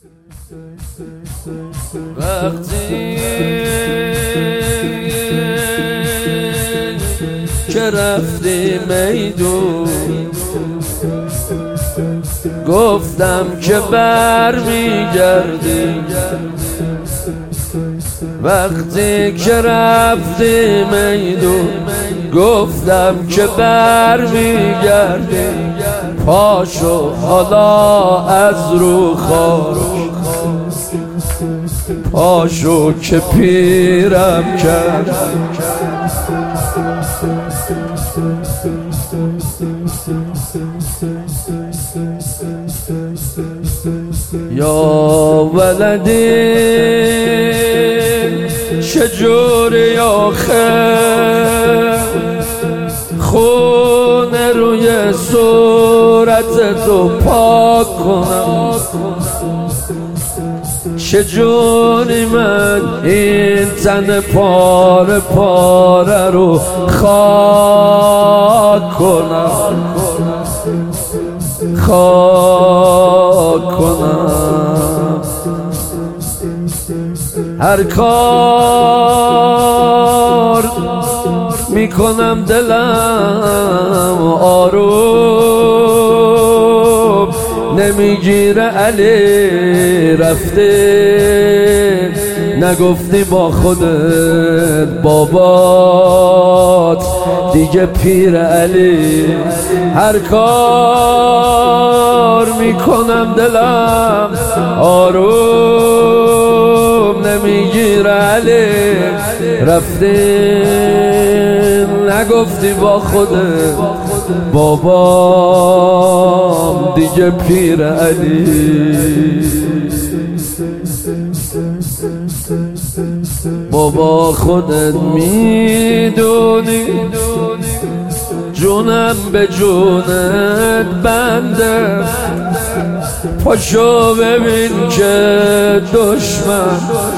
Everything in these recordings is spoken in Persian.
وقتی که رفتی میدون گفتم که برمیگردی، وقتی که رفتی میدون گفتم که برمیگردی. پاشو حالا از رو خاک، پاشو که پیرم کرد. یا ولدی چجوری آخه خون روی صورت تو پاک کنم، چجوری من این تن پاره پاره رو خاک کنم، خاک کنم. هر کار میکنم دلم آروم نمیگیره. علی رفته نگفتی با خودت بابات دیگه پیر علی. هر کار میکنم دلم آروم نمیگیره. علی رفته نگفتی با خودت بابام دیگه پیر علی. بابا خودت میدونی جونم به جونت بنده. پاشو ببین که دشمن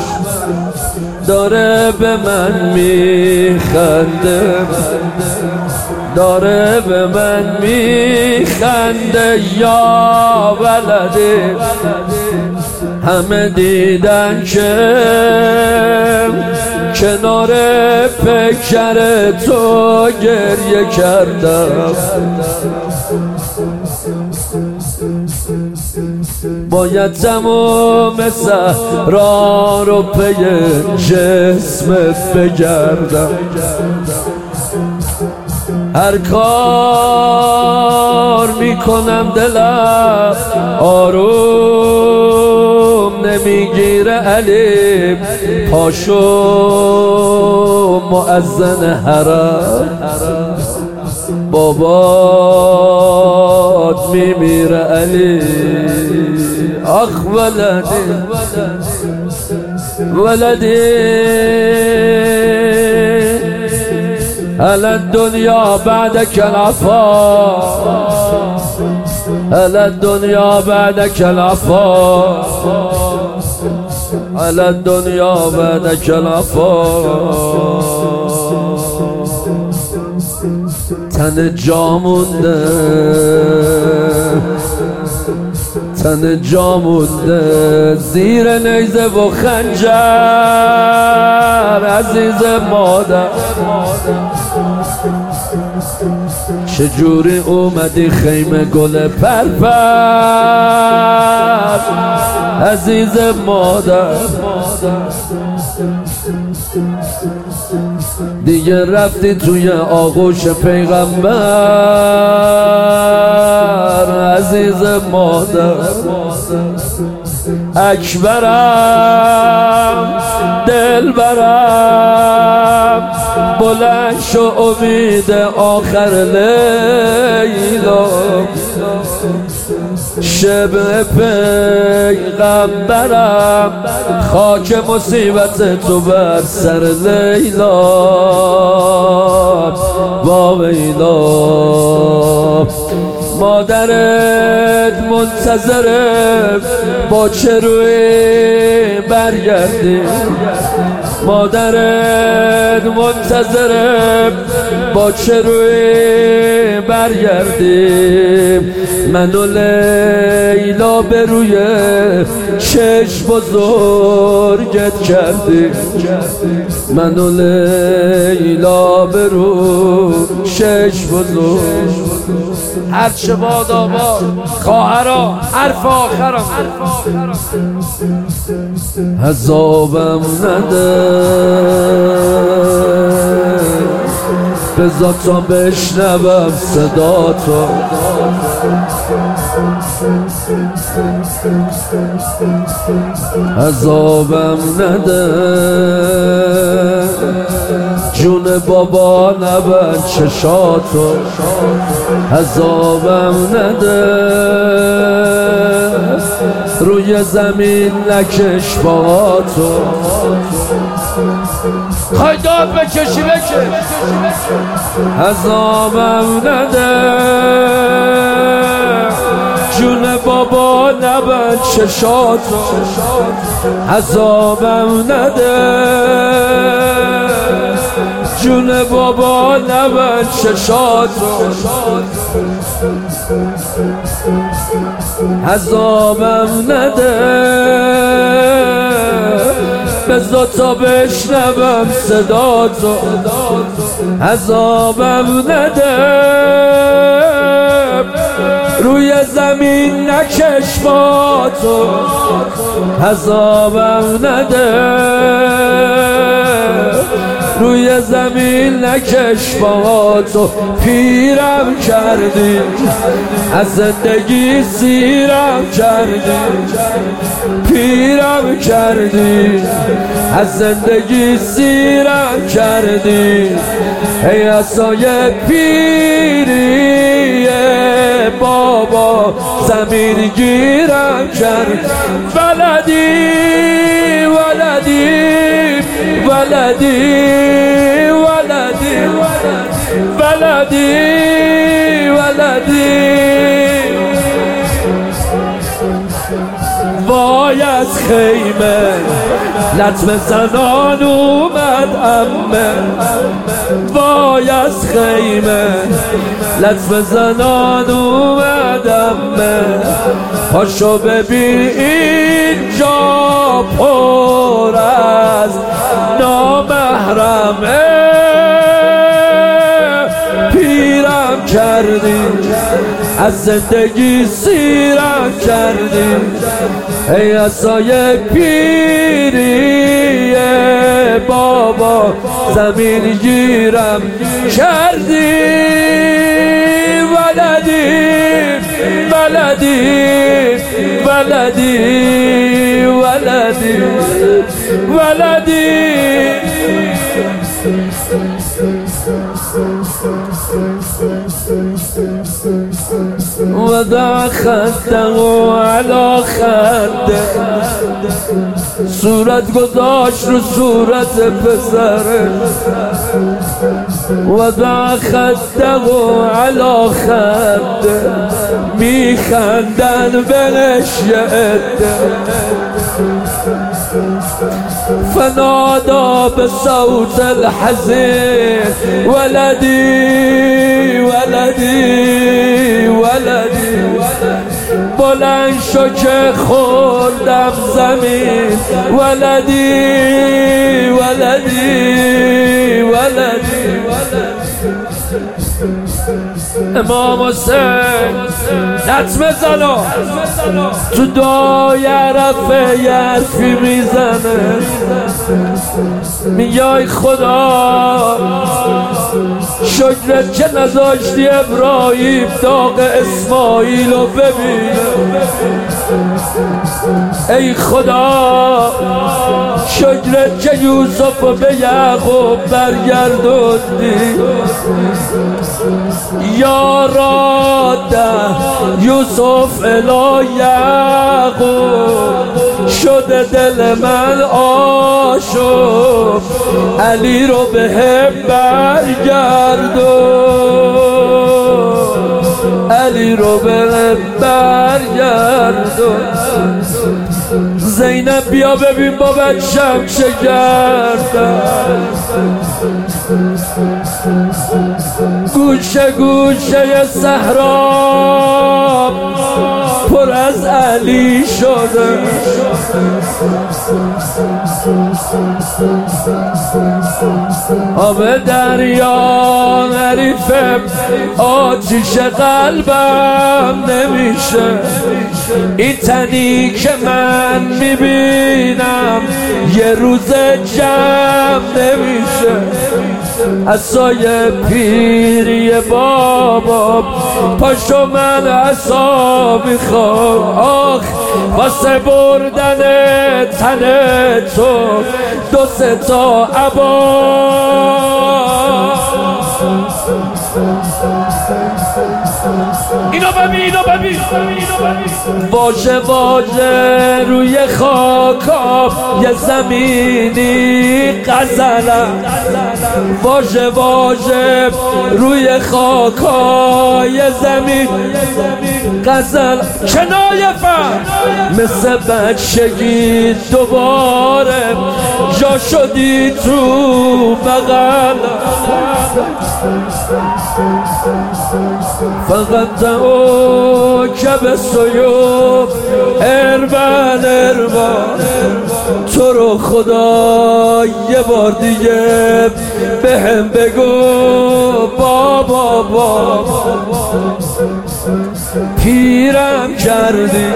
داره به من میخنده، داره به من میخنده. یا ولده همه دیدن که کنار پیکر تو گریه کردم. باید تمام صحرا رو پی جسمت بگردم. هر کار میکنم دلم آروم نمیگیره. علی پاشو مؤذن حرم بابات میمیره. علی آخ ولدی ولدی هل الدنیا بعدك العفا، هل الدنیا بعدك العفا، هل الدنیا بعدك العفا. تن جا مونده، تن جا مونده زیر نیزه و خنجر. عزیز مادر چجوری اومدی خیمه گل پرپر. عزیز مادر دیگه رفتی توی آغوش پیغمبر. عزیز مادر اکبرم دلبرم بلند شو امید آخر لیلا. شب پیغمبرم خاک مصیبت تو بر سر لیلا. با ویلا مادرت منتظره با چه روی برگردی، مادرت منتظره با چه روی برگردی. من و لیلا به روی چشم بزرگت کردی، من و لیلا به روی چشم بزرگ. هر چه باد آباد خواهرا حرف آخرم، عذابم نده بذار تا بشنوم صدا تو. عذابم نده جون بابا نبند چشاتو. عذابم نده روی زمین نکش باهاتو. خواهی داد بکشی بکش. عذابم نده جون بابا نبند چشاتو. عذابم نده جون بابا نبند چشاتو. عذابم نده بذار تا بشنوم صداتو. عذابم نده روی زمین نکش با تو. عذابم نده روی زمین نکش با تو. پیرم کردی از زندگی سیرم کردی، پیرم کردی از زندگی سیرم کردی. ای عصای پیری بابا زمین گیرم کرد. ولدی ولدی ولدی ولدی ولدی ولدی. وای از خیمه لطمه زنان اومد عمه، وای از خیمه لطمه زنان اومد عمه. پاشو ببین اینجا پر از نامحرمه. پیرم کردی از زندگی سیرم کردی. ای عصای پیری بابا زمین گیرم کردی. ولدی ولدی ولدی ولدی ولدی. وضع خده على خده، صورت گذاشت رو صورت پسره. وضع خده على خده میخندن بهش یه عده. فنادا بصوت الحزين ولدي ولدي ولدي. بلند شو که خوردم زمین. ولدی ولدی ولدی. امام حسین لطمه زنو تو دایره یه حرفی میزنه. میای خدا شکرت که نذاشتی ابراهیم داغ اسماعیل رو ببینه. ای خدا شکرت که یوسف رو به یعقوب برگردوندی. یا راده یوسف الی یعقوب شده دل من آشوب. علی رو به هم برگردون، علی رو به هم برگردون. زینب بیا ببین با بچم چه کردم. گوشه گوشه صحرا پر از علی شده. آب دریا حریفم آتیش قلبم نمیشه. این تنی که من میبینم یه روز جمع نمیشه. عصای پیری بابا پاشو من عصا میخوام. آخ واسه بردن تن تو دو سه تا عبا. اینو ببین واژه واژه روی خاکا یه زمینی غزلم. واژه واژه روی خاکا یه زمین غزل. کنایه فهم مثل بچگی دوباره جا شدی تو بغل. فقط تو که به سیوف اربن تو رو خدا یه بار دیگه بهم بگو بابا. پیرم کردی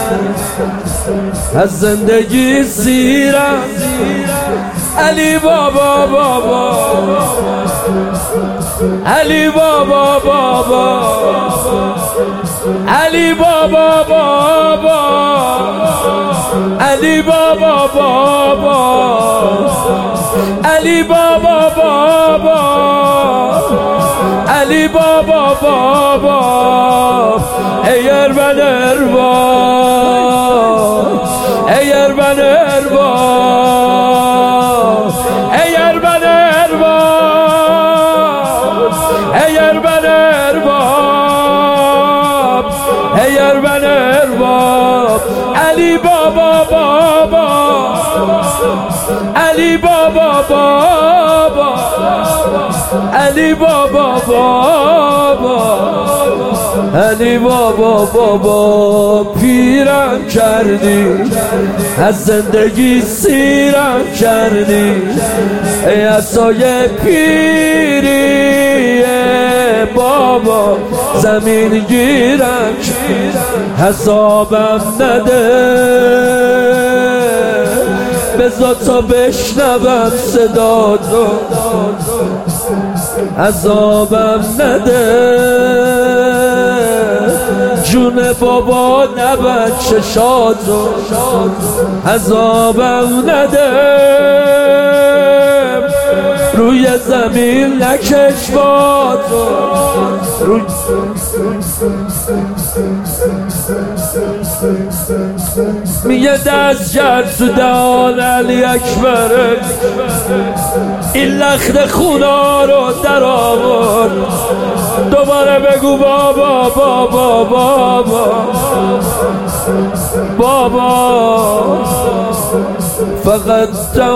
از زندگی سیرم. علی بابا علی بابا علی بابا علی بابا علی بابا علی بابا ای اربن اربا ای اربن اربا ای اربن اربا ای اربن اربا ای اربن اربا علی بابا علی بابا علی علی بابا پیرم کردی از زندگی سیرم کردی. ای عصای پیری بابا زمین گیرم حسابم نده. بذار تا بشنوم صدا تو عذابم نده. جون بابا نبد چشاتو عذابم نده. روی زمین نکش با تو میگه دست کرد تو دهان علی اکبر. این لخت خونا رو در آورد. دوباره بگو بابا بابا بابا بابا. فقط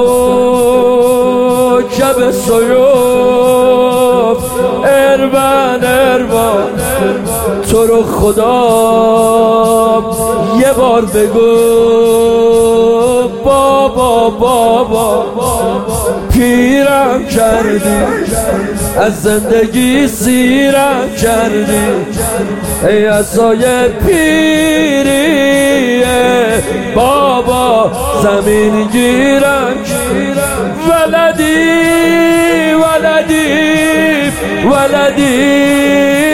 تو که به سیوف اربن تو رو خدا یه بار بگو بابا. پیرم کردی از زندگی سیرم کردی. ای عصای پیری بابا زمین گیرم. ولدی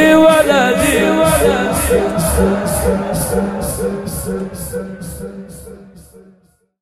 ولدی